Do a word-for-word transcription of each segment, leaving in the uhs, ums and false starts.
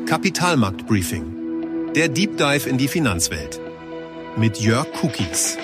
Kapitalmarktbriefing. Der Deep Dive in die Finanzwelt. Mit Jörg Kukis.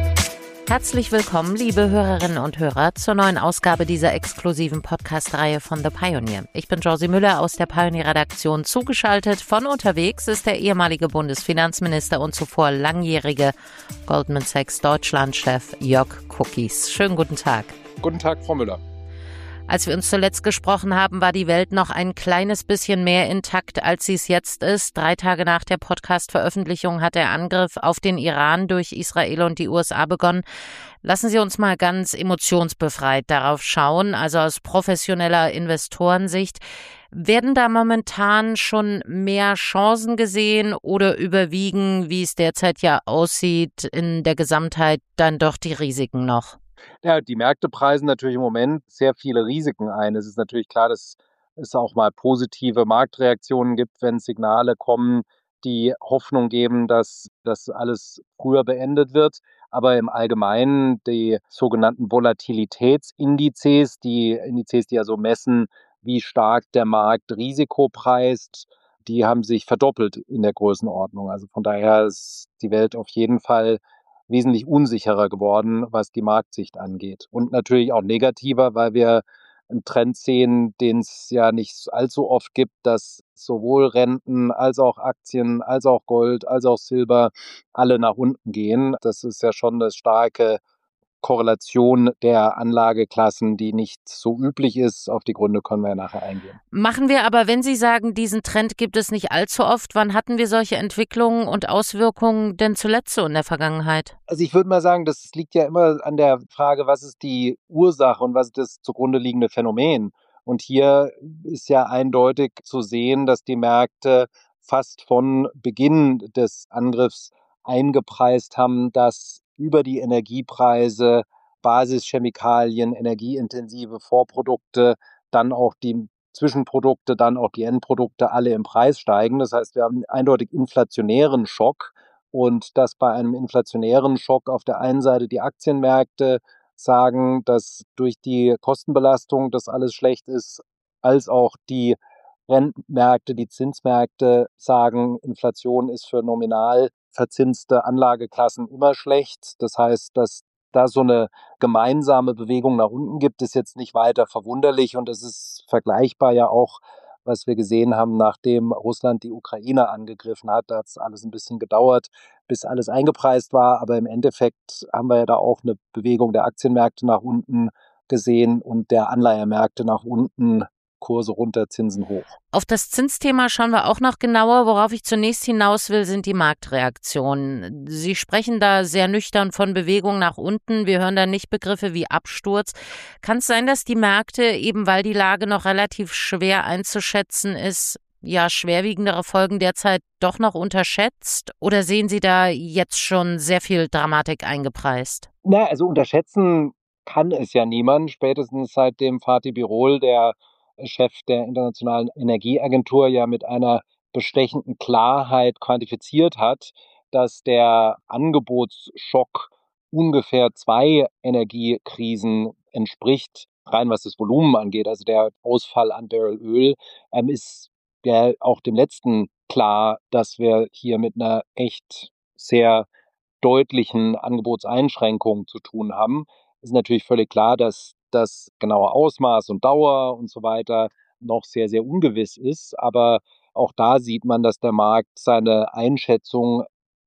Herzlich willkommen, liebe Hörerinnen und Hörer, zur neuen Ausgabe dieser exklusiven Podcast-Reihe von The Pioneer. Ich bin Josie Müller aus der Pioneer-Redaktion. Zugeschaltet von unterwegs ist der ehemalige Bundesfinanzminister und zuvor langjährige Goldman Sachs Deutschlandchef Jörg Kukis. Schönen guten Tag. Guten Tag, Frau Müller. Als wir uns zuletzt gesprochen haben, war die Welt noch ein kleines bisschen mehr intakt, als sie es jetzt ist. Drei Tage nach der Podcast-Veröffentlichung hat der Angriff auf den Iran durch Israel und die U S A begonnen. Lassen Sie uns mal ganz emotionsbefreit darauf schauen, also aus professioneller Investorensicht. Werden da momentan schon mehr Chancen gesehen oder überwiegen, wie es derzeit ja aussieht, in der Gesamtheit dann doch die Risiken noch? Ja, die Märkte preisen natürlich im Moment sehr viele Risiken ein. Es ist natürlich klar, dass es auch mal positive Marktreaktionen gibt, wenn Signale kommen, die Hoffnung geben, dass das alles früher beendet wird. Aber im Allgemeinen die sogenannten Volatilitätsindizes, die Indizes, die ja so messen, wie stark der Markt Risiko preist, die haben sich verdoppelt in der Größenordnung. Also von daher ist die Welt auf jeden Fall wesentlich unsicherer geworden, was die Marktsicht angeht. Und natürlich auch negativer, weil wir einen Trend sehen, den es ja nicht allzu oft gibt, dass sowohl Renten als auch Aktien, als auch Gold, als auch Silber alle nach unten gehen. Das ist ja schon eine starke Korrelation der Anlageklassen, die nicht so üblich ist. Auf die Gründe können wir ja nachher eingehen. Machen wir aber, wenn Sie sagen, diesen Trend gibt es nicht allzu oft, wann hatten wir solche Entwicklungen und Auswirkungen denn zuletzt so in der Vergangenheit? Also ich würde mal sagen, das liegt ja immer an der Frage, was ist die Ursache und was ist das zugrunde liegende Phänomen? Und hier ist ja eindeutig zu sehen, dass die Märkte fast von Beginn des Angriffs eingepreist haben, dass über die Energiepreise, Basischemikalien, energieintensive Vorprodukte, dann auch die Zwischenprodukte, dann auch die Endprodukte alle im Preis steigen. Das heißt, wir haben einen eindeutig inflationären Schock und dass bei einem inflationären Schock auf der einen Seite die Aktienmärkte sagen, dass durch die Kostenbelastung das alles schlecht ist, als auch die Rentenmärkte, die Zinsmärkte sagen, Inflation ist für nominal verzinste Anlageklassen immer schlecht. Das heißt, dass da so eine gemeinsame Bewegung nach unten gibt, ist jetzt nicht weiter verwunderlich und es ist vergleichbar ja auch, was wir gesehen haben, nachdem Russland die Ukraine angegriffen hat. Da hat es alles ein bisschen gedauert, bis alles eingepreist war, aber im Endeffekt haben wir ja da auch eine Bewegung der Aktienmärkte nach unten gesehen und der Anleihemärkte nach unten. Kurse runter, Zinsen hoch. Auf das Zinsthema schauen wir auch noch genauer. Worauf ich zunächst hinaus will, sind die Marktreaktionen. Sie sprechen da sehr nüchtern von Bewegung nach unten. Wir hören da nicht Begriffe wie Absturz. Kann es sein, dass die Märkte, eben weil die Lage noch relativ schwer einzuschätzen ist, ja, schwerwiegendere Folgen derzeit doch noch unterschätzt? Oder sehen Sie da jetzt schon sehr viel Dramatik eingepreist? Na, also unterschätzen kann es ja niemand. Spätestens seitdem Fatih Birol, der Chef der Internationalen Energieagentur, ja mit einer bestechenden Klarheit quantifiziert hat, dass der Angebotsschock ungefähr zwei Energiekrisen entspricht, rein was das Volumen angeht. Also der Ausfall an Barrel Öl ähm, ist ja auch dem letzten klar, dass wir hier mit einer echt sehr deutlichen Angebotseinschränkung zu tun haben. Es ist natürlich völlig klar, dass das genaue Ausmaß und Dauer und so weiter noch sehr, sehr ungewiss ist. Aber auch da sieht man, dass der Markt seine Einschätzung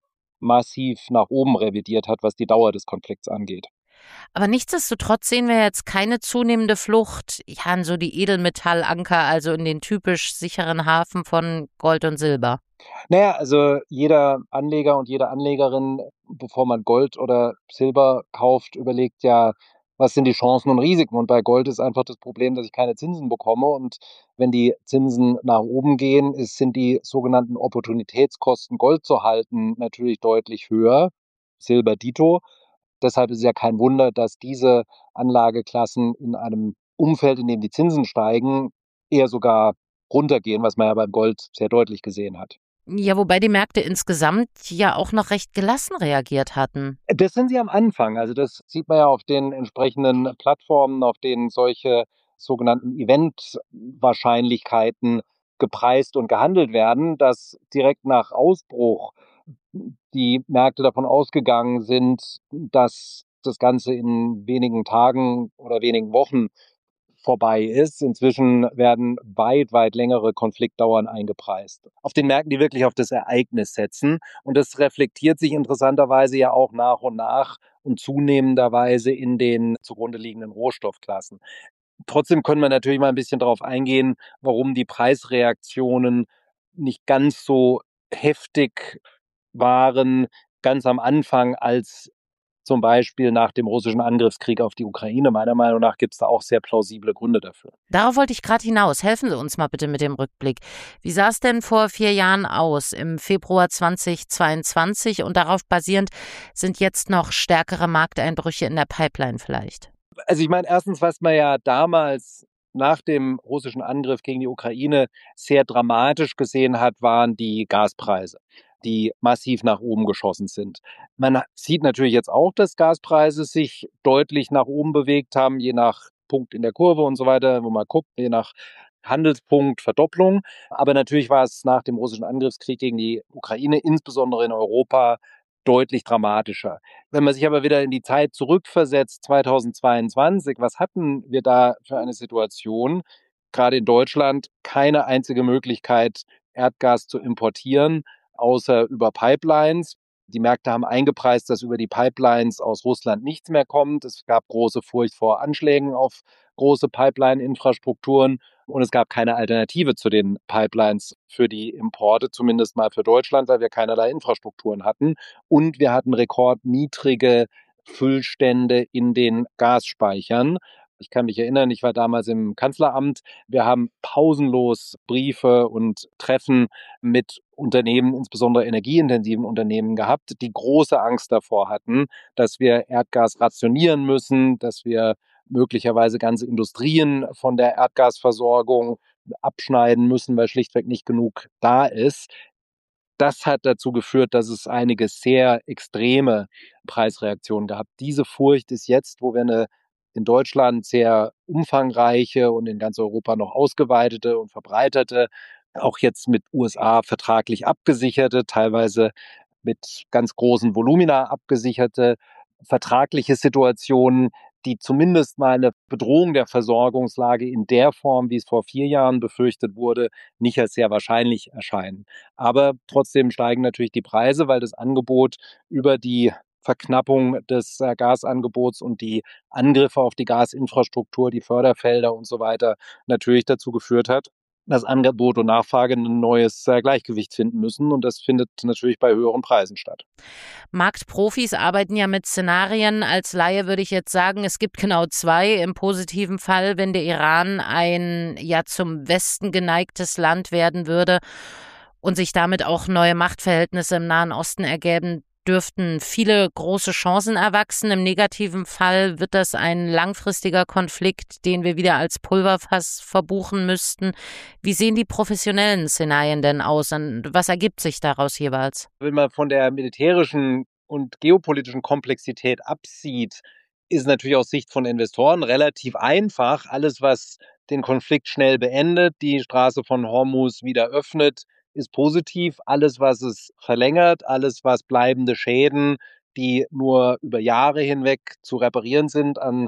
massiv nach oben revidiert hat, was die Dauer des Konflikts angeht. Aber nichtsdestotrotz sehen wir jetzt keine zunehmende Flucht ja, in so die Edelmetallanker, also in den typisch sicheren Hafen von Gold und Silber. Naja, also jeder Anleger und jede Anlegerin, bevor man Gold oder Silber kauft, überlegt ja, was sind die Chancen und Risiken? Und bei Gold ist einfach das Problem, dass ich keine Zinsen bekomme. Und wenn die Zinsen nach oben gehen, ist, sind die sogenannten Opportunitätskosten, Gold zu halten, natürlich deutlich höher. Silber dito. Deshalb ist es ja kein Wunder, dass diese Anlageklassen in einem Umfeld, in dem die Zinsen steigen, eher sogar runtergehen, was man ja beim Gold sehr deutlich gesehen hat. Ja, wobei die Märkte insgesamt ja auch noch recht gelassen reagiert hatten. Das sind sie am Anfang. Also das sieht man ja auf den entsprechenden Plattformen, auf denen solche sogenannten Event-Wahrscheinlichkeiten gepreist und gehandelt werden, dass direkt nach Ausbruch die Märkte davon ausgegangen sind, dass das Ganze in wenigen Tagen oder wenigen Wochen vorbei ist. Inzwischen werden weit, weit längere Konfliktdauern eingepreist. Auf den Märkten, die wirklich auf das Ereignis setzen. Und das reflektiert sich interessanterweise ja auch nach und nach und zunehmenderweise in den zugrunde liegenden Rohstoffklassen. Trotzdem können wir natürlich mal ein bisschen darauf eingehen, warum die Preisreaktionen nicht ganz so heftig waren, ganz am Anfang, als zum Beispiel nach dem russischen Angriffskrieg auf die Ukraine. Meiner Meinung nach gibt es da auch sehr plausible Gründe dafür. Darauf wollte ich gerade hinaus. Helfen Sie uns mal bitte mit dem Rückblick. Wie sah es denn vor vier Jahren aus, im Februar zweitausendzweiundzwanzig? Und darauf basierend sind jetzt noch stärkere Markteinbrüche in der Pipeline vielleicht? Also ich meine, erstens, was man ja damals nach dem russischen Angriff gegen die Ukraine sehr dramatisch gesehen hat, waren die Gaspreise, die massiv nach oben geschossen sind. Man sieht natürlich jetzt auch, dass Gaspreise sich deutlich nach oben bewegt haben, je nach Punkt in der Kurve und so weiter, wo man guckt, je nach Handelspunkt Verdopplung. Aber natürlich war es nach dem russischen Angriffskrieg gegen die Ukraine, insbesondere in Europa, deutlich dramatischer. Wenn man sich aber wieder in die Zeit zurückversetzt, zweitausendzweiundzwanzig, was hatten wir da für eine Situation? Gerade in Deutschland keine einzige Möglichkeit, Erdgas zu importieren, außer über Pipelines. Die Märkte haben eingepreist, dass über die Pipelines aus Russland nichts mehr kommt. Es gab große Furcht vor Anschlägen auf große Pipeline-Infrastrukturen und es gab keine Alternative zu den Pipelines für die Importe, zumindest mal für Deutschland, weil wir keinerlei Infrastrukturen hatten. Und wir hatten rekordniedrige Füllstände in den Gasspeichern. Ich kann mich erinnern, ich war damals im Kanzleramt. Wir haben pausenlos Briefe und Treffen mit Unternehmen, insbesondere energieintensiven Unternehmen gehabt, die große Angst davor hatten, dass wir Erdgas rationieren müssen, dass wir möglicherweise ganze Industrien von der Erdgasversorgung abschneiden müssen, weil schlichtweg nicht genug da ist. Das hat dazu geführt, dass es einige sehr extreme Preisreaktionen gab. Diese Furcht ist jetzt, wo wir eine in Deutschland sehr umfangreiche und in ganz Europa noch ausgeweitete und verbreitete, auch jetzt mit U S A vertraglich abgesicherte, teilweise mit ganz großen Volumina abgesicherte, vertragliche Situationen, die zumindest mal eine Bedrohung der Versorgungslage in der Form, wie es vor vier Jahren befürchtet wurde, nicht als sehr wahrscheinlich erscheinen. Aber trotzdem steigen natürlich die Preise, weil das Angebot über die Verknappung des äh, Gasangebots und die Angriffe auf die Gasinfrastruktur, die Förderfelder und so weiter natürlich dazu geführt hat, dass Angebot und Nachfrage ein neues äh, Gleichgewicht finden müssen. Und das findet natürlich bei höheren Preisen statt. Marktprofis arbeiten ja mit Szenarien. Als Laie würde ich jetzt sagen, es gibt genau zwei. Im positiven Fall, wenn der Iran ein ja zum Westen geneigtes Land werden würde und sich damit auch neue Machtverhältnisse im Nahen Osten ergäben, dürften viele große Chancen erwachsen. Im negativen Fall wird das ein langfristiger Konflikt, den wir wieder als Pulverfass verbuchen müssten. Wie sehen die professionellen Szenarien denn aus und was ergibt sich daraus jeweils? Wenn man von der militärischen und geopolitischen Komplexität absieht, ist natürlich aus Sicht von Investoren relativ einfach. Alles, was den Konflikt schnell beendet, die Straße von Hormuz wieder öffnet, ist positiv. Alles, was es verlängert, alles, was bleibende Schäden, die nur über Jahre hinweg zu reparieren sind an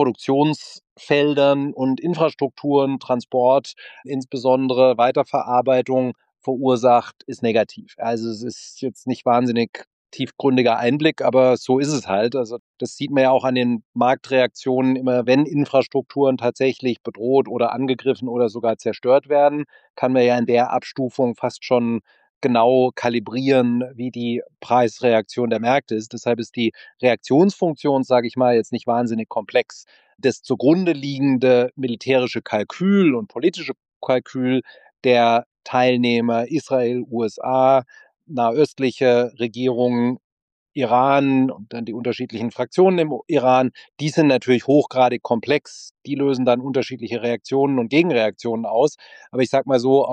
Produktionsfeldern und Infrastrukturen, Transport, insbesondere Weiterverarbeitung verursacht, ist negativ. Also es ist jetzt nicht wahnsinnig tiefgründiger Einblick, aber so ist es halt. Also das sieht man ja auch an den Marktreaktionen immer, wenn Infrastrukturen tatsächlich bedroht oder angegriffen oder sogar zerstört werden, kann man ja in der Abstufung fast schon genau kalibrieren, wie die Preisreaktion der Märkte ist. Deshalb ist die Reaktionsfunktion, sage ich mal, jetzt nicht wahnsinnig komplex. Das zugrunde liegende militärische Kalkül und politische Kalkül der Teilnehmer Israel, U S A, nahöstliche Regierungen, Iran und dann die unterschiedlichen Fraktionen im Iran, die sind natürlich hochgradig komplex. Die lösen dann unterschiedliche Reaktionen und Gegenreaktionen aus. Aber ich sage mal so, aus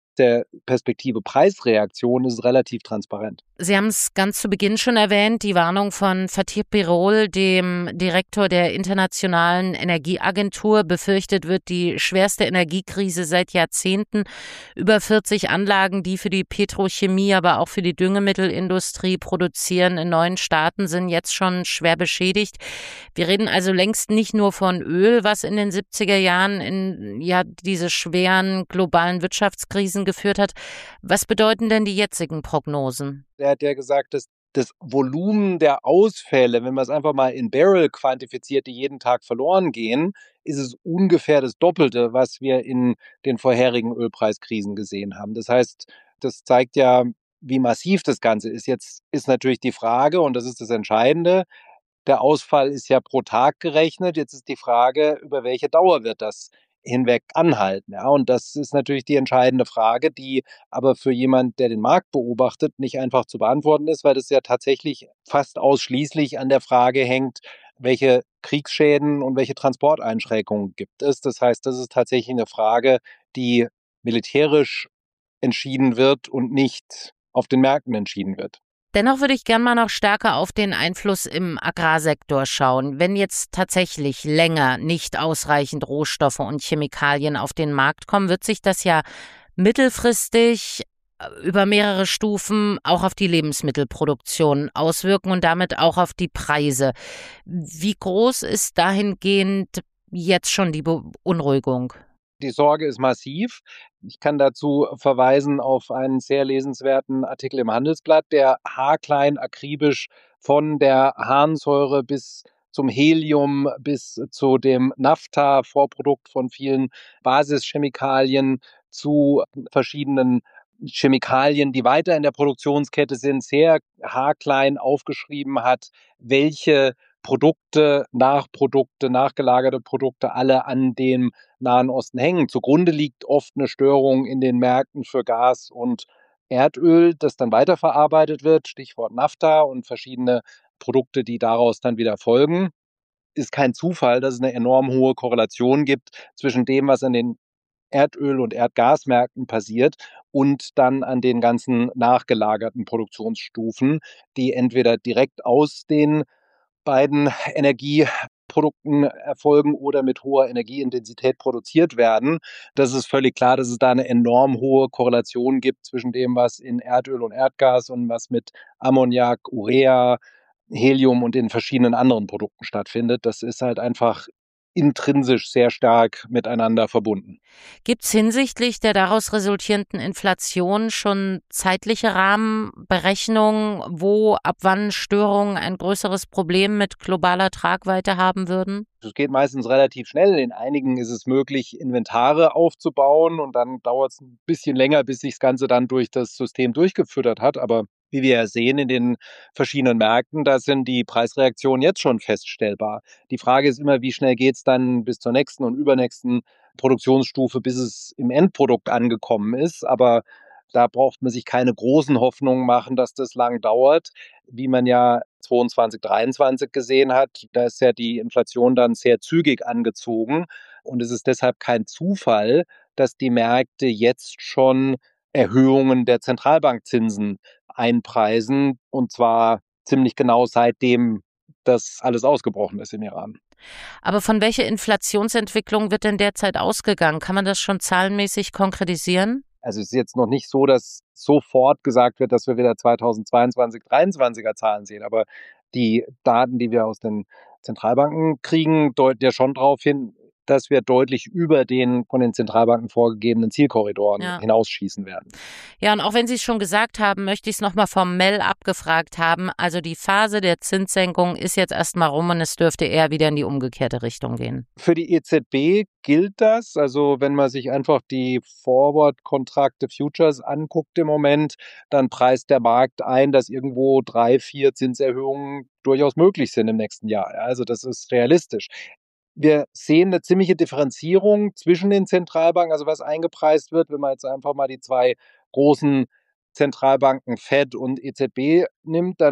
der Perspektive Preisreaktion ist es relativ transparent. Sie haben es ganz zu Beginn schon erwähnt, die Warnung von Fatih Birol, dem Direktor der Internationalen Energieagentur. Befürchtet wird die schwerste Energiekrise seit Jahrzehnten. Über vierzig Anlagen, die für die Petrochemie, aber auch für die Düngemittelindustrie produzieren in neuen Staaten, sind jetzt schon schwer beschädigt. Wir reden also längst nicht nur von Öl, was in den siebziger Jahren in ja diese schweren globalen Wirtschaftskrisen geführt hat. Was bedeuten denn die jetzigen Prognosen? Er hat ja gesagt, dass das Volumen der Ausfälle, wenn man es einfach mal in Barrel quantifiziert, die jeden Tag verloren gehen, ist es ungefähr das Doppelte, was wir in den vorherigen Ölpreiskrisen gesehen haben. Das heißt, das zeigt ja, wie massiv das Ganze ist. Jetzt ist natürlich die Frage, und das ist das Entscheidende, der Ausfall ist ja pro Tag gerechnet. Jetzt ist die Frage, über welche Dauer wird das hinweg anhalten. Ja, und das ist natürlich die entscheidende Frage, die aber für jemand, der den Markt beobachtet, nicht einfach zu beantworten ist, weil das ja tatsächlich fast ausschließlich an der Frage hängt, welche Kriegsschäden und welche Transporteinschränkungen gibt es. Das heißt, das ist tatsächlich eine Frage, die militärisch entschieden wird und nicht auf den Märkten entschieden wird. Dennoch würde ich gern mal noch stärker auf den Einfluss im Agrarsektor schauen. Wenn jetzt tatsächlich länger nicht ausreichend Rohstoffe und Chemikalien auf den Markt kommen, wird sich das ja mittelfristig über mehrere Stufen auch auf die Lebensmittelproduktion auswirken und damit auch auf die Preise. Wie groß ist dahingehend jetzt schon die Beunruhigung? Die Sorge ist massiv. Ich kann dazu verweisen auf einen sehr lesenswerten Artikel im Handelsblatt, der haarklein akribisch von der Harnsäure bis zum Helium bis zu dem Naphtha, Vorprodukt von vielen Basischemikalien, zu verschiedenen Chemikalien, die weiter in der Produktionskette sind, sehr haarklein aufgeschrieben hat, welche Produkte, Nachprodukte, nachgelagerte Produkte alle an dem Nahen Osten hängen. Zugrunde liegt oft eine Störung in den Märkten für Gas und Erdöl, das dann weiterverarbeitet wird, Stichwort Naphtha und verschiedene Produkte, die daraus dann wieder folgen. Ist kein Zufall, dass es eine enorm hohe Korrelation gibt zwischen dem, was an den Erdöl- und Erdgasmärkten passiert und dann an den ganzen nachgelagerten Produktionsstufen, die entweder direkt aus den beiden Energieprodukten erfolgen oder mit hoher Energieintensität produziert werden. Das ist völlig klar, dass es da eine enorm hohe Korrelation gibt zwischen dem, was in Erdöl und Erdgas und was mit Ammoniak, Urea, Helium und den verschiedenen anderen Produkten stattfindet. Das ist halt einfach intrinsisch sehr stark miteinander verbunden. Gibt es hinsichtlich der daraus resultierenden Inflation schon zeitliche Rahmenberechnungen, wo ab wann Störungen ein größeres Problem mit globaler Tragweite haben würden? Es geht meistens relativ schnell. In einigen ist es möglich, Inventare aufzubauen und dann dauert es ein bisschen länger, bis sich das Ganze dann durch das System durchgefüttert hat. Aber wie wir ja sehen in den verschiedenen Märkten, da sind die Preisreaktionen jetzt schon feststellbar. Die Frage ist immer, wie schnell geht es dann bis zur nächsten und übernächsten Produktionsstufe, bis es im Endprodukt angekommen ist. Aber da braucht man sich keine großen Hoffnungen machen, dass das lang dauert, wie man ja zweiundzwanzig, dreiundzwanzig gesehen hat. Da ist ja die Inflation dann sehr zügig angezogen. Und es ist deshalb kein Zufall, dass die Märkte jetzt schon Erhöhungen der Zentralbankzinsen einpreisen. Und zwar ziemlich genau seitdem das alles ausgebrochen ist im Iran. Aber von welcher Inflationsentwicklung wird denn derzeit ausgegangen? Kann man das schon zahlenmäßig konkretisieren? Also es ist jetzt noch nicht so, dass sofort gesagt wird, dass wir wieder zweitausendzweiundzwanzig, dreiundzwanziger Zahlen sehen. Aber die Daten, die wir aus den Zentralbanken kriegen, deuten ja schon darauf hin, dass wir deutlich über den von den Zentralbanken vorgegebenen Zielkorridoren ja. hinausschießen werden. Ja, und auch wenn Sie es schon gesagt haben, möchte ich es nochmal formell abgefragt haben. Also die Phase der Zinssenkung ist jetzt erstmal rum und es dürfte eher wieder in die umgekehrte Richtung gehen. Für die E Z B gilt das. Also wenn man sich einfach die Forward-Kontrakte Futures anguckt im Moment, dann preist der Markt ein, dass irgendwo drei, vier Zinserhöhungen durchaus möglich sind im nächsten Jahr. Also das ist realistisch. Wir sehen eine ziemliche Differenzierung zwischen den Zentralbanken, also was eingepreist wird, wenn man jetzt einfach mal die zwei großen Zentralbanken Fed und E Z B nimmt, dann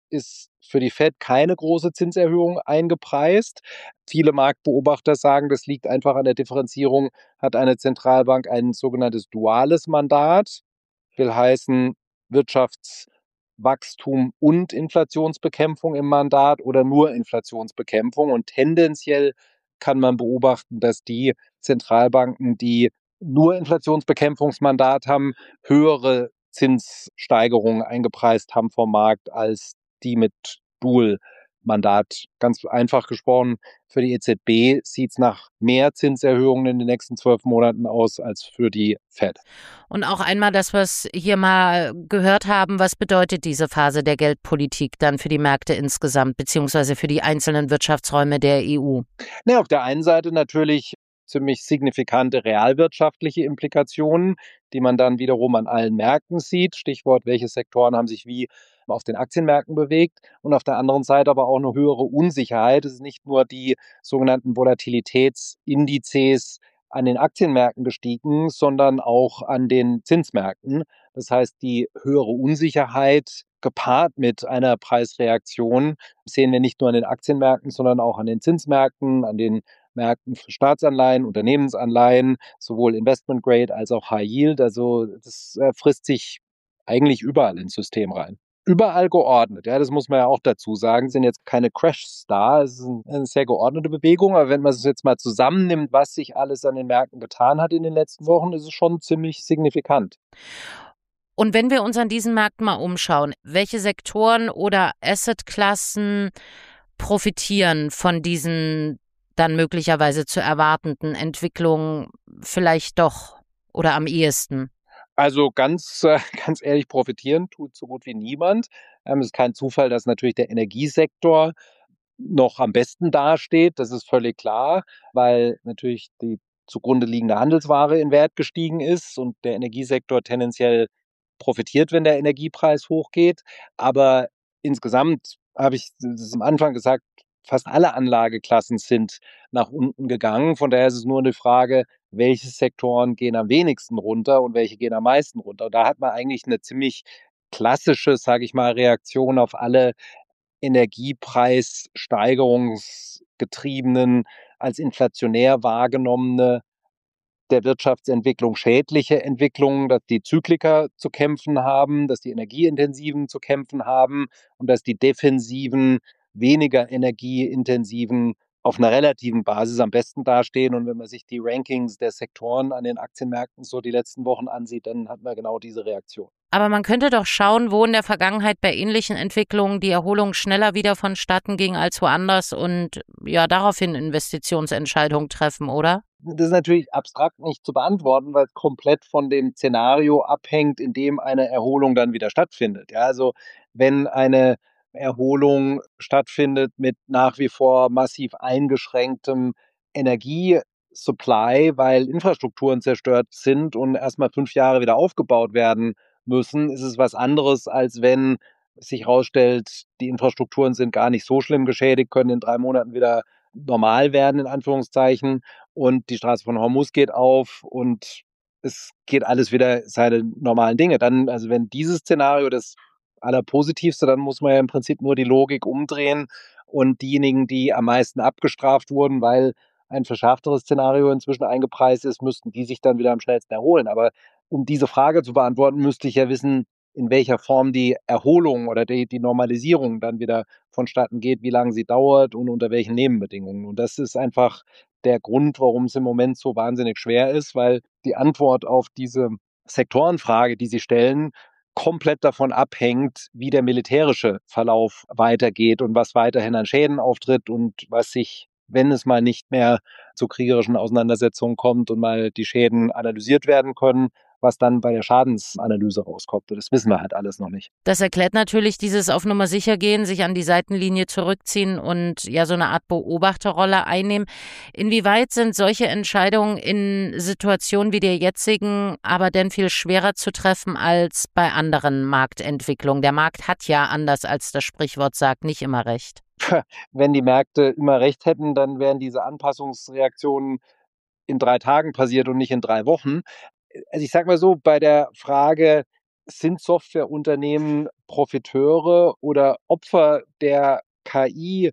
ist für die Fed keine große Zinserhöhung eingepreist. Viele Marktbeobachter sagen, das liegt einfach an der Differenzierung, hat eine Zentralbank ein sogenanntes duales Mandat, will heißen Wirtschaftswachstum und Inflationsbekämpfung im Mandat oder nur Inflationsbekämpfung. Und tendenziell kann man beobachten, dass die Zentralbanken, die nur Inflationsbekämpfungsmandat haben, höhere Zinssteigerungen eingepreist haben vom Markt als die mit Dual-Mandat. Ganz einfach gesprochen, für die E Z B sieht es nach mehr Zinserhöhungen in den nächsten zwölf Monaten aus als für die Fed. Und auch einmal das, was hier mal gehört haben, was bedeutet diese Phase der Geldpolitik dann für die Märkte insgesamt, beziehungsweise für die einzelnen Wirtschaftsräume der E U? Ja, auf der einen Seite natürlich ziemlich signifikante realwirtschaftliche Implikationen, die man dann wiederum an allen Märkten sieht. Stichwort, welche Sektoren haben sich wie auf den Aktienmärkten bewegt. Und auf der anderen Seite aber auch eine höhere Unsicherheit. Es ist nicht nur die sogenannten Volatilitätsindizes an den Aktienmärkten gestiegen, sondern auch an den Zinsmärkten. Das heißt, die höhere Unsicherheit gepaart mit einer Preisreaktion sehen wir nicht nur an den Aktienmärkten, sondern auch an den Zinsmärkten, an den Märkten für Staatsanleihen, Unternehmensanleihen, sowohl Investment Grade als auch High Yield. Also das äh, frisst sich eigentlich überall ins System rein. Überall geordnet, ja, das muss man ja auch dazu sagen, sind jetzt keine Crashs da, es ist eine sehr geordnete Bewegung, aber wenn man es jetzt mal zusammennimmt, was sich alles an den Märkten getan hat in den letzten Wochen, ist es schon ziemlich signifikant. Und wenn wir uns an diesen Märkten mal umschauen, welche Sektoren oder Assetklassen profitieren von diesen dann möglicherweise zu erwartenden Entwicklungen vielleicht doch oder am ehesten? Also ganz, äh, ganz ehrlich, profitieren tut so gut wie niemand. Ähm, es ist kein Zufall, dass natürlich der Energiesektor noch am besten dasteht. Das ist völlig klar, weil natürlich die zugrunde liegende Handelsware in Wert gestiegen ist und der Energiesektor tendenziell profitiert, wenn der Energiepreis hochgeht. Aber insgesamt habe ich das am Anfang gesagt, fast alle Anlageklassen sind nach unten gegangen. Von daher ist es nur eine Frage, welche Sektoren gehen am wenigsten runter und welche gehen am meisten runter. Und da hat man eigentlich eine ziemlich klassische, sage ich mal, Reaktion auf alle Energiepreissteigerungsgetriebenen, als inflationär wahrgenommene, der Wirtschaftsentwicklung schädliche Entwicklungen, dass die Zykliker zu kämpfen haben, dass die Energieintensiven zu kämpfen haben und dass die defensiven, weniger energieintensiven auf einer relativen Basis am besten dastehen. Und wenn man sich die Rankings der Sektoren an den Aktienmärkten so die letzten Wochen ansieht, dann hat man genau diese Reaktion. Aber man könnte doch schauen, wo in der Vergangenheit bei ähnlichen Entwicklungen die Erholung schneller wieder vonstatten ging als woanders und ja, daraufhin Investitionsentscheidungen treffen, oder? Das ist natürlich abstrakt nicht zu beantworten, weil es komplett von dem Szenario abhängt, in dem eine Erholung dann wieder stattfindet. Ja, also wenn eine Erholung stattfindet mit nach wie vor massiv eingeschränktem Energiesupply, weil Infrastrukturen zerstört sind und erstmal fünf Jahre wieder aufgebaut werden müssen, ist es was anderes, als wenn sich herausstellt, die Infrastrukturen sind gar nicht so schlimm geschädigt, können in drei Monaten wieder normal werden, in Anführungszeichen, und die Straße von Hormuz geht auf und es geht alles wieder seine normalen Dinge. Dann, also wenn dieses Szenario das Allerpositivste, dann muss man ja im Prinzip nur die Logik umdrehen und diejenigen, die am meisten abgestraft wurden, weil ein verschärfteres Szenario inzwischen eingepreist ist, müssten die sich dann wieder am schnellsten erholen. Aber um diese Frage zu beantworten, müsste ich ja wissen, in welcher Form die Erholung oder die, die Normalisierung dann wieder vonstatten geht, wie lange sie dauert und unter welchen Nebenbedingungen. Und das ist einfach der Grund, warum es im Moment so wahnsinnig schwer ist, weil die Antwort auf diese Sektorenfrage, die Sie stellen, komplett davon abhängt, wie der militärische Verlauf weitergeht und was weiterhin an Schäden auftritt und was sich, wenn es mal nicht mehr zu kriegerischen Auseinandersetzungen kommt und mal die Schäden analysiert werden können, was dann bei der Schadensanalyse rauskommt. Das wissen wir halt alles noch nicht. Das erklärt natürlich dieses auf Nummer sicher gehen, sich an die Seitenlinie zurückziehen und ja so eine Art Beobachterrolle einnehmen. Inwieweit sind solche Entscheidungen in Situationen wie der jetzigen aber denn viel schwerer zu treffen als bei anderen Marktentwicklungen? Der Markt hat ja, anders als das Sprichwort sagt, nicht immer recht. Wenn die Märkte immer recht hätten, dann wären diese Anpassungsreaktionen in drei Tagen passiert und nicht in drei Wochen. Also ich sage mal so, bei der Frage, sind Softwareunternehmen Profiteure oder Opfer der K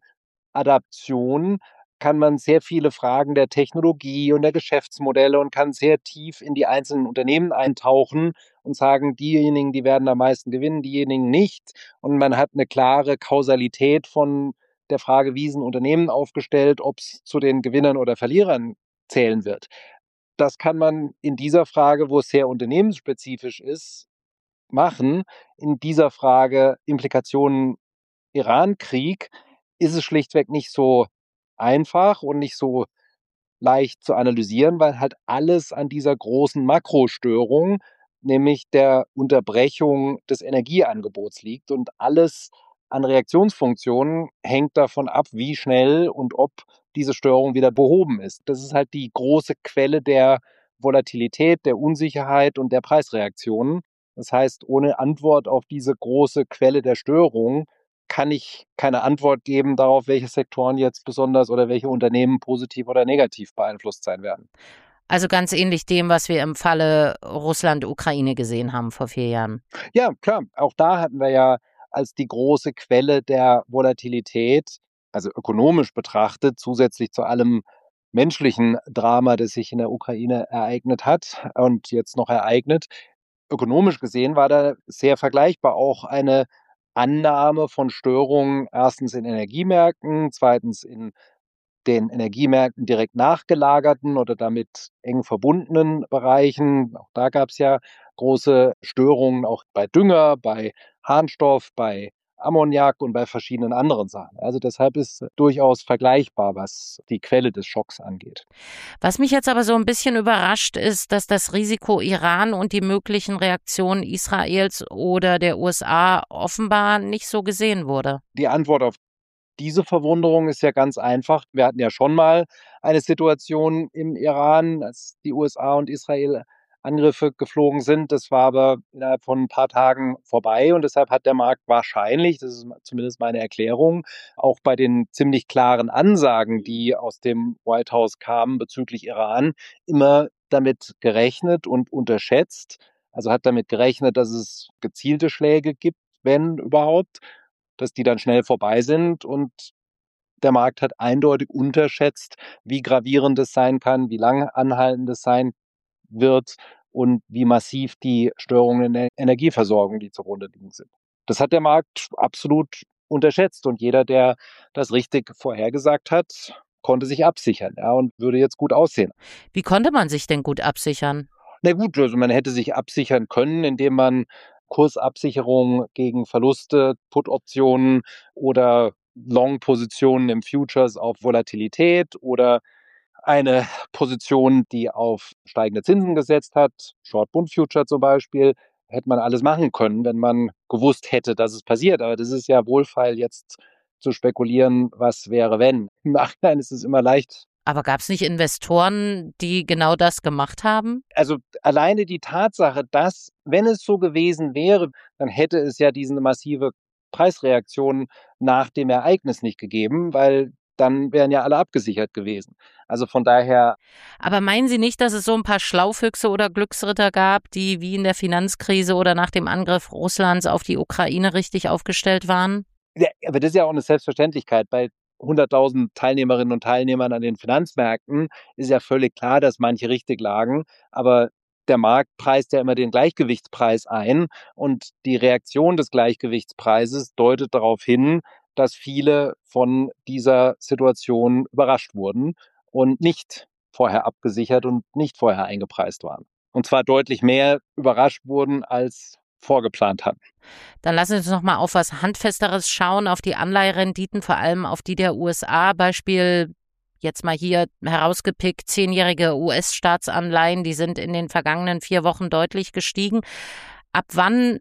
I-Adaption, kann man sehr viele Fragen der Technologie und der Geschäftsmodelle und kann sehr tief in die einzelnen Unternehmen eintauchen und sagen, diejenigen, die werden am meisten gewinnen, diejenigen nicht. Und man hat eine klare Kausalität von der Frage, wie ist ein Unternehmen aufgestellt, ob es zu den Gewinnern oder Verlierern zählen wird. Das kann man in dieser Frage, wo es sehr unternehmensspezifisch ist, machen. In dieser Frage Implikationen Irankrieg ist es schlichtweg nicht so einfach und nicht so leicht zu analysieren, weil halt alles an dieser großen Makrostörung, nämlich der Unterbrechung des Energieangebots liegt und alles an Reaktionsfunktionen hängt davon ab, wie schnell und ob diese Störung wieder behoben ist. Das ist halt die große Quelle der Volatilität, der Unsicherheit und der Preisreaktionen. Das heißt, ohne Antwort auf diese große Quelle der Störung kann ich keine Antwort geben darauf, welche Sektoren jetzt besonders oder welche Unternehmen positiv oder negativ beeinflusst sein werden. Also ganz ähnlich dem, was wir im Falle Russland-Ukraine gesehen haben vor vier Jahren. Ja, klar. Auch da hatten wir ja als die große Quelle der Volatilität, also ökonomisch betrachtet, zusätzlich zu allem menschlichen Drama, das sich in der Ukraine ereignet hat und jetzt noch ereignet, ökonomisch gesehen war da sehr vergleichbar auch eine Annahme von Störungen, erstens in Energiemärkten, zweitens in den Energiemärkten direkt nachgelagerten oder damit eng verbundenen Bereichen. Auch da gab es ja große Störungen, auch bei Dünger, bei Harnstoff, bei Ammoniak und bei verschiedenen anderen Sachen. Also deshalb ist durchaus vergleichbar, was die Quelle des Schocks angeht. Was mich jetzt aber so ein bisschen überrascht, ist, dass das Risiko Iran und die möglichen Reaktionen Israels oder der U S A offenbar nicht so gesehen wurde. Die Antwort auf diese Verwunderung ist ja ganz einfach. Wir hatten ja schon mal eine Situation im Iran, als die U S A und Israel Angriffe geflogen sind. Das war aber innerhalb von ein paar Tagen vorbei und deshalb hat der Markt wahrscheinlich, das ist zumindest meine Erklärung, auch bei den ziemlich klaren Ansagen, die aus dem White House kamen bezüglich Iran, immer damit gerechnet und unterschätzt. Also hat damit gerechnet, dass es gezielte Schläge gibt, wenn überhaupt, dass die dann schnell vorbei sind und der Markt hat eindeutig unterschätzt, wie gravierend es sein kann, wie lang anhaltend es sein wird und wie massiv die Störungen in der Energieversorgung, die zugrunde liegen, sind. Das hat der Markt absolut unterschätzt und jeder, der das richtig vorhergesagt hat, konnte sich absichern, ja, und würde jetzt gut aussehen. Wie konnte man sich denn gut absichern? Na gut, also man hätte sich absichern können, indem man Kursabsicherung gegen Verluste, Put-Optionen oder Long-Positionen im Futures auf Volatilität oder eine Position, die auf steigende Zinsen gesetzt hat, Short-Bund-Future zum Beispiel, hätte man alles machen können, wenn man gewusst hätte, dass es passiert. Aber das ist ja wohlfeil, jetzt zu spekulieren, was wäre, wenn. Im Nachhinein ist es immer leicht. Aber gab es nicht Investoren, die genau das gemacht haben? Also alleine die Tatsache, dass, wenn es so gewesen wäre, dann hätte es ja diese massive Preisreaktion nach dem Ereignis nicht gegeben, weil dann wären ja alle abgesichert gewesen. Also von daher. Aber meinen Sie nicht, dass es so ein paar Schlaufüchse oder Glücksritter gab, die wie in der Finanzkrise oder nach dem Angriff Russlands auf die Ukraine richtig aufgestellt waren? Ja, aber das ist ja auch eine Selbstverständlichkeit. Bei hunderttausend Teilnehmerinnen und Teilnehmern an den Finanzmärkten ist ja völlig klar, dass manche richtig lagen. Aber der Markt preist ja immer den Gleichgewichtspreis ein und die Reaktion des Gleichgewichtspreises deutet darauf hin, dass viele von dieser Situation überrascht wurden und nicht vorher abgesichert und nicht vorher eingepreist waren. Und zwar deutlich mehr überrascht wurden als vorgeplant hatten. Dann lassen Sie uns noch mal auf was Handfesteres schauen, auf die Anleiherenditen, vor allem auf die der U S A. Beispiel jetzt mal hier herausgepickt, zehnjährige U S-Staatsanleihen, die sind in den vergangenen vier Wochen deutlich gestiegen. Ab wann,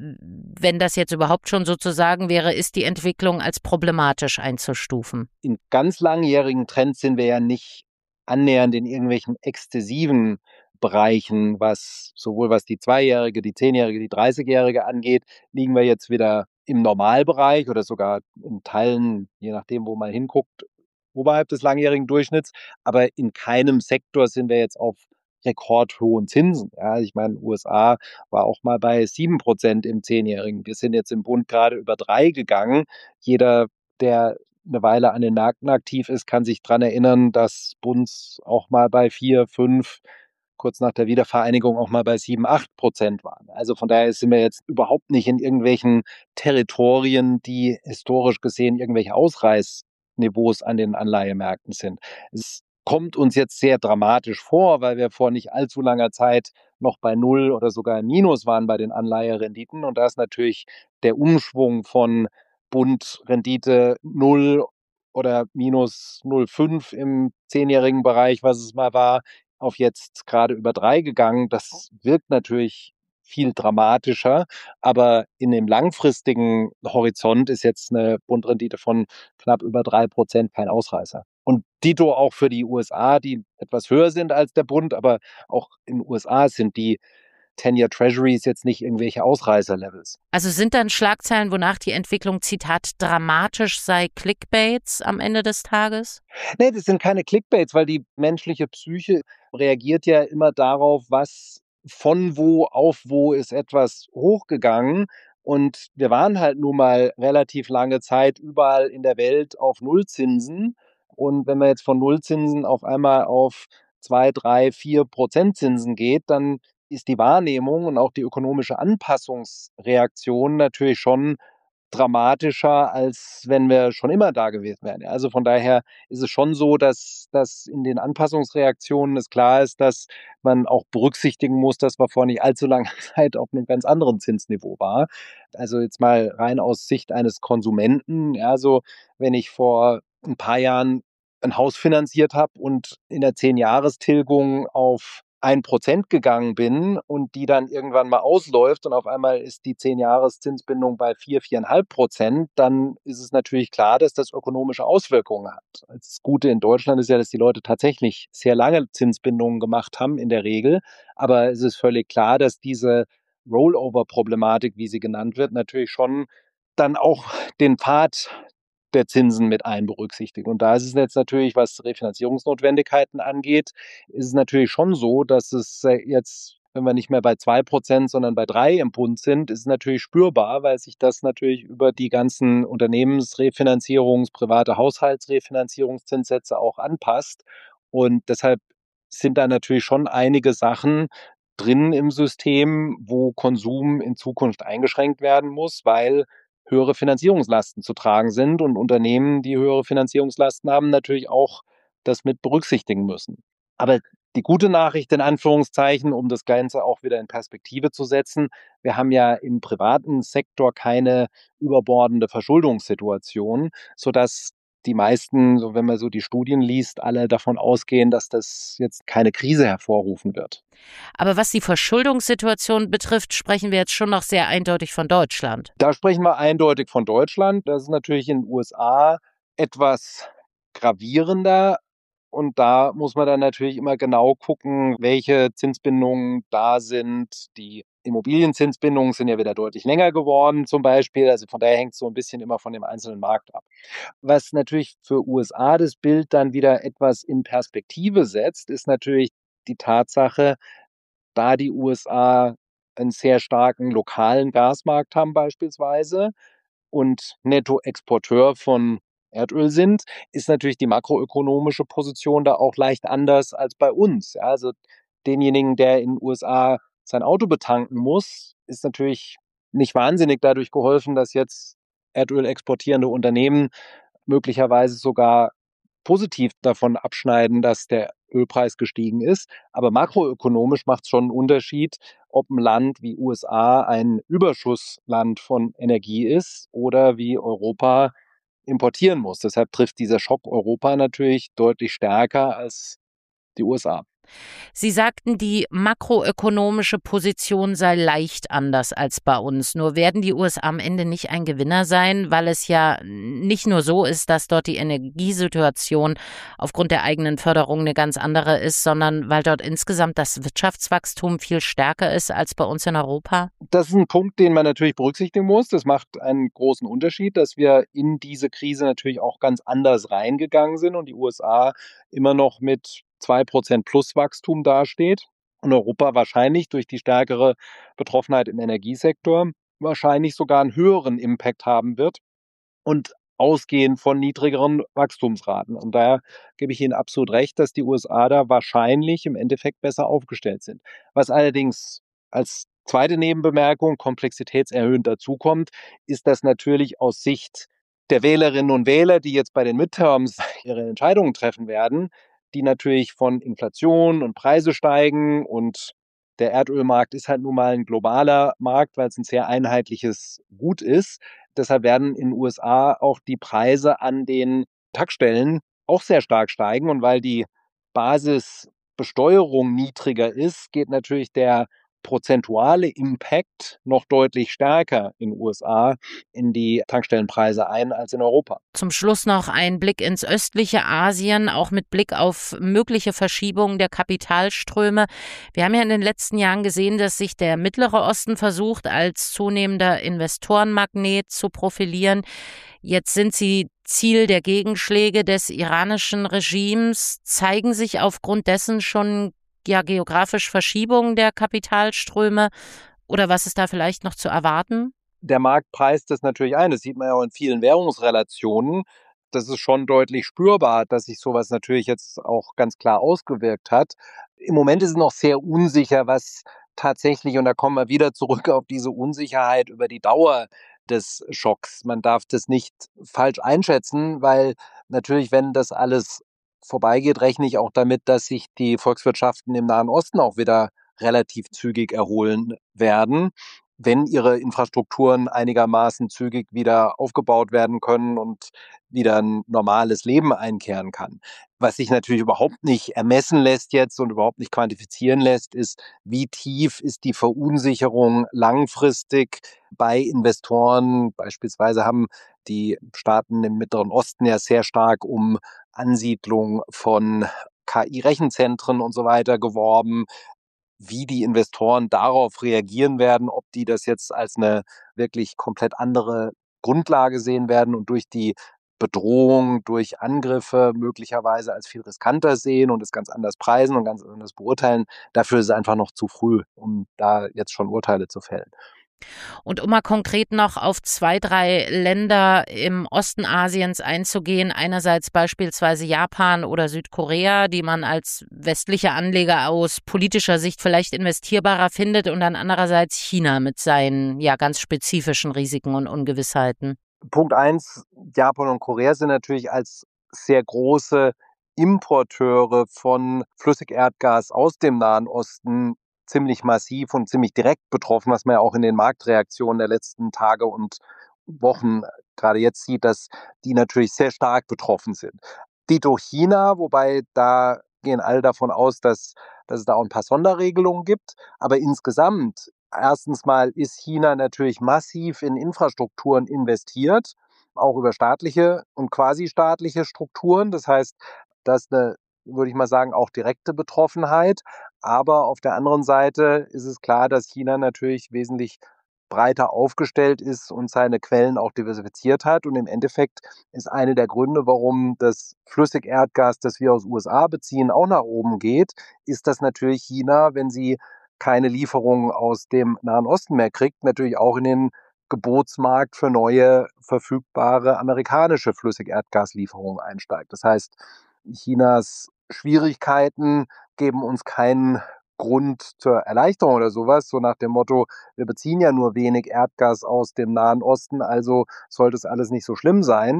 wenn das jetzt überhaupt schon sozusagen wäre, ist die Entwicklung als problematisch einzustufen? In ganz langjährigen Trends sind wir ja nicht annähernd in irgendwelchen exzessiven Bereichen, was sowohl was die Zweijährige, die Zehnjährige, die Dreißigjährige angeht, liegen wir jetzt wieder im Normalbereich oder sogar in Teilen, je nachdem, wo man hinguckt, oberhalb des langjährigen Durchschnitts. Aber in keinem Sektor sind wir jetzt auf rekordhohen Zinsen. Ja, ich meine, U S A war auch mal bei sieben Prozent im Zehnjährigen. Wir sind jetzt im Bund gerade über drei gegangen. Jeder, der eine Weile an den Märkten aktiv ist, kann sich daran erinnern, dass Bunds auch mal bei vier, fünf, kurz nach der Wiedervereinigung auch mal bei sieben, acht Prozent waren. Also von daher sind wir jetzt überhaupt nicht in irgendwelchen Territorien, die historisch gesehen irgendwelche Ausreißniveaus an den Anleihemärkten sind. Es kommt uns jetzt sehr dramatisch vor, weil wir vor nicht allzu langer Zeit noch bei Null oder sogar im Minus waren bei den Anleiherenditen. Und da ist natürlich der Umschwung von Bund-Rendite null oder minus null Komma fünf im zehnjährigen Bereich, was es mal war, auf jetzt gerade über drei gegangen. Das wirkt natürlich viel dramatischer, aber in dem langfristigen Horizont ist jetzt eine Bundrendite von knapp über drei Prozent kein Ausreißer. Und dito auch für die U S A, die etwas höher sind als der Bund, aber auch in den U S A sind die Ten-Year Treasuries jetzt nicht irgendwelche Ausreißerlevels. Also sind dann Schlagzeilen, wonach die Entwicklung, Zitat, dramatisch sei, Clickbaits am Ende des Tages? Nee, das sind keine Clickbaits, weil die menschliche Psyche reagiert ja immer darauf, was von wo auf wo ist etwas hochgegangen. Und wir waren halt nun mal relativ lange Zeit überall in der Welt auf Nullzinsen. Und wenn man jetzt von Nullzinsen auf einmal auf zwei, drei, vier Prozent Zinsen geht, dann ist die Wahrnehmung und auch die ökonomische Anpassungsreaktion natürlich schon dramatischer, als wenn wir schon immer da gewesen wären. Also von daher ist es schon so, dass, dass in den Anpassungsreaktionen es klar ist, dass man auch berücksichtigen muss, dass man vor nicht allzu langer Zeit auf einem ganz anderen Zinsniveau war. Also jetzt mal rein aus Sicht eines Konsumenten. Ja, so wenn ich vor ein paar Jahren ein Haus finanziert habe und in der zehn-Jahres-Tilgung auf ein Prozent gegangen bin und die dann irgendwann mal ausläuft und auf einmal ist die zehn-Jahres-Zinsbindung bei vier, viereinhalb Prozent, dann ist es natürlich klar, dass das ökonomische Auswirkungen hat. Das Gute in Deutschland ist ja, dass die Leute tatsächlich sehr lange Zinsbindungen gemacht haben in der Regel, aber es ist völlig klar, dass diese Rollover-Problematik, wie sie genannt wird, natürlich schon dann auch den Pfad der Zinsen mit einberücksichtigt. Und da ist es jetzt natürlich, was Refinanzierungsnotwendigkeiten angeht, ist es natürlich schon so, dass es jetzt, wenn wir nicht mehr bei zwei Prozent, sondern bei drei im Bund sind, ist es natürlich spürbar, weil sich das natürlich über die ganzen Unternehmensrefinanzierungs-, private Haushaltsrefinanzierungszinssätze auch anpasst. Und deshalb sind da natürlich schon einige Sachen drin im System, wo Konsum in Zukunft eingeschränkt werden muss, weil höhere Finanzierungslasten zu tragen sind und Unternehmen, die höhere Finanzierungslasten haben, natürlich auch das mit berücksichtigen müssen. Aber die gute Nachricht in Anführungszeichen, um das Ganze auch wieder in Perspektive zu setzen, wir haben ja im privaten Sektor keine überbordende Verschuldungssituation, sodass die meisten, so wenn man so die Studien liest, alle davon ausgehen, dass das jetzt keine Krise hervorrufen wird. Aber was die Verschuldungssituation betrifft, sprechen wir jetzt schon noch sehr eindeutig von Deutschland. Da sprechen wir eindeutig von Deutschland. Das ist natürlich in den U S A etwas gravierender. Und da muss man dann natürlich immer genau gucken, welche Zinsbindungen da sind. Die Immobilienzinsbindungen sind ja wieder deutlich länger geworden zum Beispiel. Also von daher hängt es so ein bisschen immer von dem einzelnen Markt ab. Was natürlich für U S A das Bild dann wieder etwas in Perspektive setzt, ist natürlich die Tatsache, da die U S A einen sehr starken lokalen Gasmarkt haben beispielsweise und Nettoexporteur von Erdöl sind, ist natürlich die makroökonomische Position da auch leicht anders als bei uns. Ja, also denjenigen, der in den U S A sein Auto betanken muss, ist natürlich nicht wahnsinnig dadurch geholfen, dass jetzt Erdöl exportierende Unternehmen möglicherweise sogar positiv davon abschneiden, dass der Ölpreis gestiegen ist. Aber makroökonomisch macht es schon einen Unterschied, ob ein Land wie U S A ein Überschussland von Energie ist oder wie Europa importieren muss. Deshalb trifft dieser Schock Europa natürlich deutlich stärker als die U S A. Sie sagten, die makroökonomische Position sei leicht anders als bei uns. Nur werden die U S A am Ende nicht ein Gewinner sein, weil es ja nicht nur so ist, dass dort die Energiesituation aufgrund der eigenen Förderung eine ganz andere ist, sondern weil dort insgesamt das Wirtschaftswachstum viel stärker ist als bei uns in Europa? Das ist ein Punkt, den man natürlich berücksichtigen muss. Das macht einen großen Unterschied, dass wir in diese Krise natürlich auch ganz anders reingegangen sind und die U S A immer noch mit zwei Prozent plus Wachstum dasteht. Und Europa wahrscheinlich durch die stärkere Betroffenheit im Energiesektor wahrscheinlich sogar einen höheren Impact haben wird und ausgehend von niedrigeren Wachstumsraten. Und daher gebe ich Ihnen absolut recht, dass die U S A da wahrscheinlich im Endeffekt besser aufgestellt sind. Was allerdings als zweite Nebenbemerkung komplexitätserhöhend dazukommt, ist, dass natürlich aus Sicht der Wählerinnen und Wähler, die jetzt bei den Midterms ihre Entscheidungen treffen werden, die natürlich von Inflation und Preise steigen, und der Erdölmarkt ist halt nun mal ein globaler Markt, weil es ein sehr einheitliches Gut ist. Deshalb werden in den U S A auch die Preise an den Tankstellen auch sehr stark steigen. Und weil die Basisbesteuerung niedriger ist, geht natürlich der prozentuale Impact noch deutlich stärker in den U S A in die Tankstellenpreise ein als in Europa. Zum Schluss noch ein Blick ins östliche Asien, auch mit Blick auf mögliche Verschiebungen der Kapitalströme. Wir haben ja in den letzten Jahren gesehen, dass sich der Mittlere Osten versucht, als zunehmender Investorenmagnet zu profilieren. Jetzt sind sie Ziel der Gegenschläge des iranischen Regimes. Zeigen sich aufgrund dessen schon ja geografisch Verschiebungen der Kapitalströme, oder was ist da vielleicht noch zu erwarten? Der Markt preist das natürlich ein. Das sieht man ja auch in vielen Währungsrelationen. Das ist schon deutlich spürbar, dass sich sowas natürlich jetzt auch ganz klar ausgewirkt hat. Im Moment ist es noch sehr unsicher, was tatsächlich, und da kommen wir wieder zurück auf diese Unsicherheit über die Dauer des Schocks. Man darf das nicht falsch einschätzen, weil natürlich, wenn das alles vorbeigeht, rechne ich auch damit, dass sich die Volkswirtschaften im Nahen Osten auch wieder relativ zügig erholen werden, wenn ihre Infrastrukturen einigermaßen zügig wieder aufgebaut werden können und wieder ein normales Leben einkehren kann. Was sich natürlich überhaupt nicht ermessen lässt jetzt und überhaupt nicht quantifizieren lässt, ist, wie tief ist die Verunsicherung langfristig bei Investoren. Beispielsweise haben die Staaten im Mittleren Osten ja sehr stark um Ansiedlung von K I-Rechenzentren und so weiter geworben. Wie die Investoren darauf reagieren werden, ob die das jetzt als eine wirklich komplett andere Grundlage sehen werden und durch die Bedrohung, durch Angriffe möglicherweise als viel riskanter sehen und es ganz anders preisen und ganz anders beurteilen. Dafür ist es einfach noch zu früh, um da jetzt schon Urteile zu fällen. Und um mal konkret noch auf zwei, drei Länder im Osten Asiens einzugehen, einerseits beispielsweise Japan oder Südkorea, die man als westliche Anleger aus politischer Sicht vielleicht investierbarer findet, und dann andererseits China mit seinen ja ganz spezifischen Risiken und Ungewissheiten. Punkt eins, Japan und Korea sind natürlich als sehr große Importeure von Flüssigerdgas aus dem Nahen Osten ziemlich massiv und ziemlich direkt betroffen, was man ja auch in den Marktreaktionen der letzten Tage und Wochen gerade jetzt sieht, dass die natürlich sehr stark betroffen sind. Dito China, wobei da gehen alle davon aus, dass, dass es da auch ein paar Sonderregelungen gibt. Aber insgesamt, erstens mal ist China natürlich massiv in Infrastrukturen investiert, auch über staatliche und quasi staatliche Strukturen. Das heißt, das ist eine, würde ich mal sagen, auch direkte Betroffenheit. Aber auf der anderen Seite ist es klar, dass China natürlich wesentlich breiter aufgestellt ist und seine Quellen auch diversifiziert hat. Und im Endeffekt ist einer der Gründe, warum das Flüssigerdgas, das wir aus U S A beziehen, auch nach oben geht, ist, dass natürlich China, wenn sie keine Lieferungen aus dem Nahen Osten mehr kriegt, natürlich auch in den Gebotsmarkt für neue verfügbare amerikanische Flüssigerdgaslieferungen einsteigt. Das heißt, Chinas Schwierigkeiten geben uns keinen Grund zur Erleichterung oder sowas, so nach dem Motto, wir beziehen ja nur wenig Erdgas aus dem Nahen Osten, also sollte es alles nicht so schlimm sein.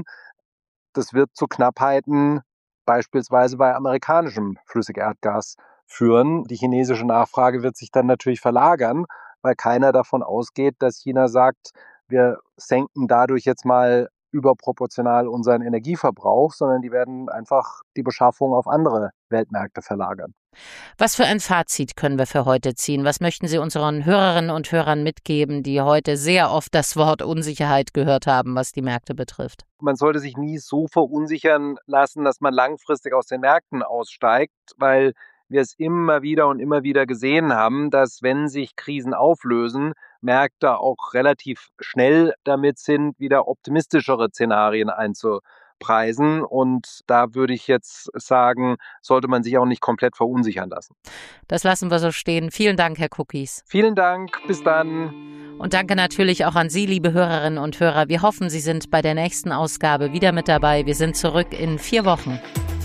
Das wird zu Knappheiten beispielsweise bei amerikanischem Flüssigerdgas führen. Die chinesische Nachfrage wird sich dann natürlich verlagern, weil keiner davon ausgeht, dass China sagt, wir senken dadurch jetzt mal überproportional unseren Energieverbrauch, sondern die werden einfach die Beschaffung auf andere Weltmärkte verlagern. Was für ein Fazit können wir für heute ziehen? Was möchten Sie unseren Hörerinnen und Hörern mitgeben, die heute sehr oft das Wort Unsicherheit gehört haben, was die Märkte betrifft? Man sollte sich nie so verunsichern lassen, dass man langfristig aus den Märkten aussteigt, weil wir es immer wieder und immer wieder gesehen haben, dass wenn sich Krisen auflösen, Märkte auch relativ schnell damit sind, wieder optimistischere Szenarien einzubauen. Preisen. Und da würde ich jetzt sagen, sollte man sich auch nicht komplett verunsichern lassen. Das lassen wir so stehen. Vielen Dank, Herr Cookies. Vielen Dank. Bis dann. Und danke natürlich auch an Sie, liebe Hörerinnen und Hörer. Wir hoffen, Sie sind bei der nächsten Ausgabe wieder mit dabei. Wir sind zurück in vier Wochen.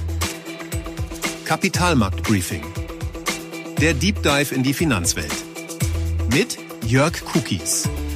Kapitalmarktbriefing. Der Deep Dive in die Finanzwelt. Mit Jörg Cookies.